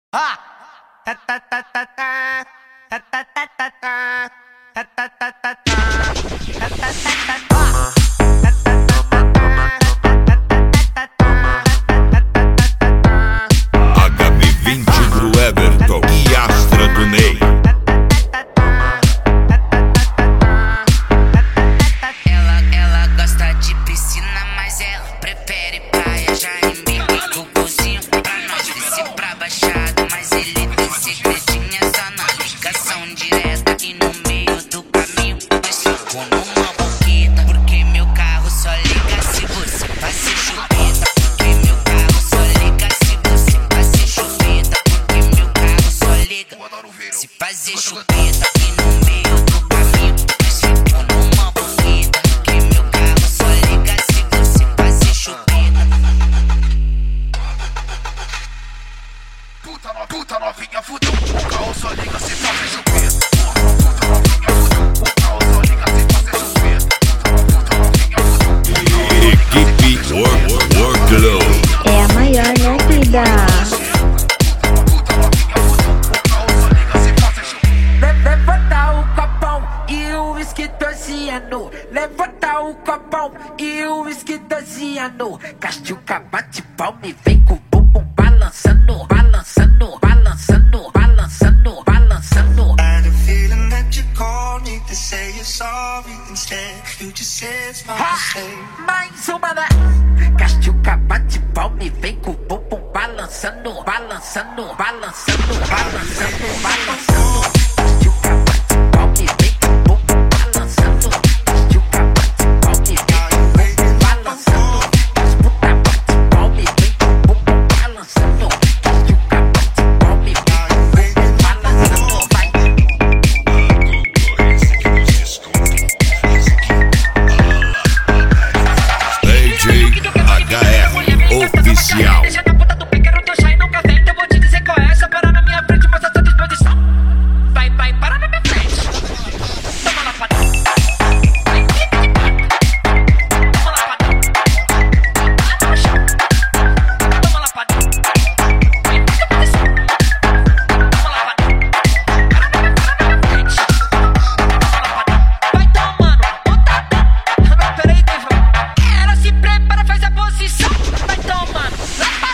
Ah! Ta ta ta ta ta. Ta ta ta ta ta. Ta ta ta ta ta. Ta ta ta ta ta. HB20 do Everton e Astra do Ney. Ela gosta de piscina, mas ela prefere praia. Já embica o cozinho pra nós descer pra baixada. Mas ele tem segredinha só na ligação direta. E no meio do caminho nós ficamos numa boqueta. Porque meu carro só liga se você fazer chupeta. Porque meu carro só liga se você fazer chupeta. Porque meu carro só liga se fazer chupeta. E no meio do caminho nós ficamos numa boqueta. Porque meu carro só liga se você fazer chupeta. Puta novinha fudeu, o carro só liga se fazer chupeta. Puta novinha fudeu, o carro só liga se fazer chupeta. Puta novinha fudeu. Equipe Workload. É a maior, né, querida? Puta novinha fudeu, o carro só liga se fazer chupeta. Levanta o copão e o uísque torciano. Levanta o copão e o uísque torciano. Castiuca bate palma e vem com o bumbum balançando, balançando, balançando, balançando, balançando. I had a feeling that you called me to say you're sorry. Instead, you just said it's my mistake. Mais uma, né? Castiuca bate palma e vem com o bumbum balançando, balançando, balançando, balançando, balançando. Castiuca bate palma e vem com o bumbum balançando. Castiuca bate palma e vem com o bumbum balançando. As puta bate palma e vem com o bumbum balançando. Castiuca bate palma e vem com o bumbum balançando. Vai. DJ HF Oficial. Deixa na ponta do piqueiro, tô já e nunca vem. Eu vou te dizer qual é essa. Para na minha frente, mostra sua disposição. Vai, vai, para na minha frente. Toma lá, padrão. Vai, fica de quatro. Toma lá, padrão. Lá no chão. Toma lá, padrão. Vai, fica posição. Toma lá, padrão. Para na minha frente. Toma lá, padrão. Vai tomando, botadão. Não, peraí, Deva. Ela se prepara, faz a posição. Vai tomando, lá pra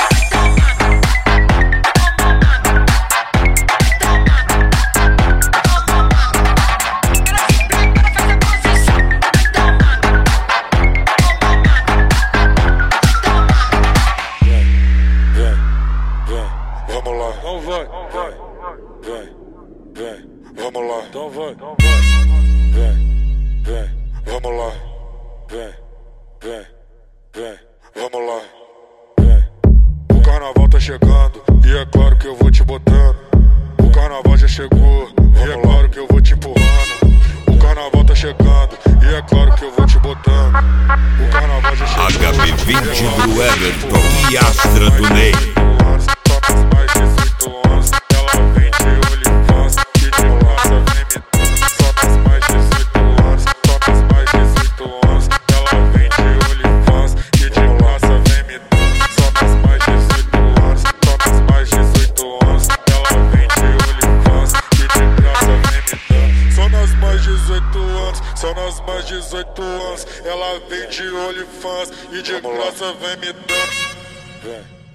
Vamos lá, então vai, vem, vamos lá, então vai, vem, vamos lá, vem, vamos lá, O carnaval tá chegando e é claro que eu vou te botando. O carnaval já chegou e é claro que eu vou te empurrando. O carnaval tá chegando e é claro que eu vou te botando. O carnaval já chegou. HB20 do Everton e Astra do Ney. Só nas mais 18 anos, ela vem de OnlyFans e de graça vem me dando. Vem.